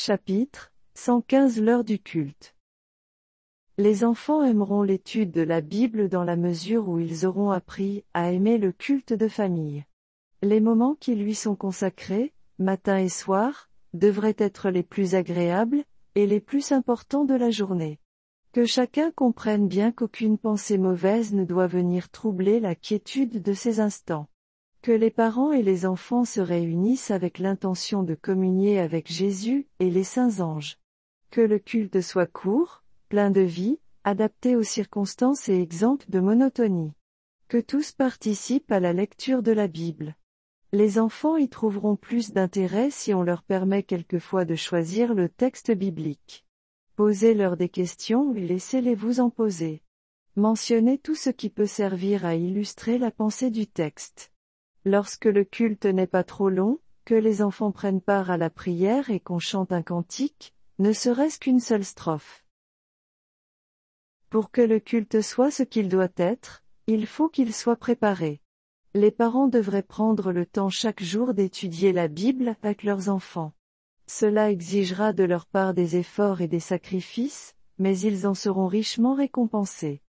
Chapitre 115 L'heure du culte. Les enfants aimeront l'étude de la Bible dans la mesure où ils auront appris à aimer le culte de famille. Les moments qui lui sont consacrés, matin et soir, devraient être les plus agréables, et les plus importants de la journée. Que chacun comprenne bien qu'aucune pensée mauvaise ne doit venir troubler la quiétude de ces instants. Que les parents et les enfants se réunissent avec l'intention de communier avec Jésus et les saints anges. Que le culte soit court, plein de vie, adapté aux circonstances et exempt de monotonie. Que tous participent à la lecture de la Bible. Les enfants y trouveront plus d'intérêt si on leur permet quelquefois de choisir le texte biblique. Posez-leur des questions et laissez-les vous en poser. Mentionnez tout ce qui peut servir à illustrer la pensée du texte. Lorsque le culte n'est pas trop long, que les enfants prennent part à la prière et qu'on chante un cantique, ne serait-ce qu'une seule strophe. Pour que le culte soit ce qu'il doit être, il faut qu'il soit préparé. Les parents devraient prendre le temps chaque jour d'étudier la Bible avec leurs enfants. Cela exigera de leur part des efforts et des sacrifices, mais ils en seront richement récompensés.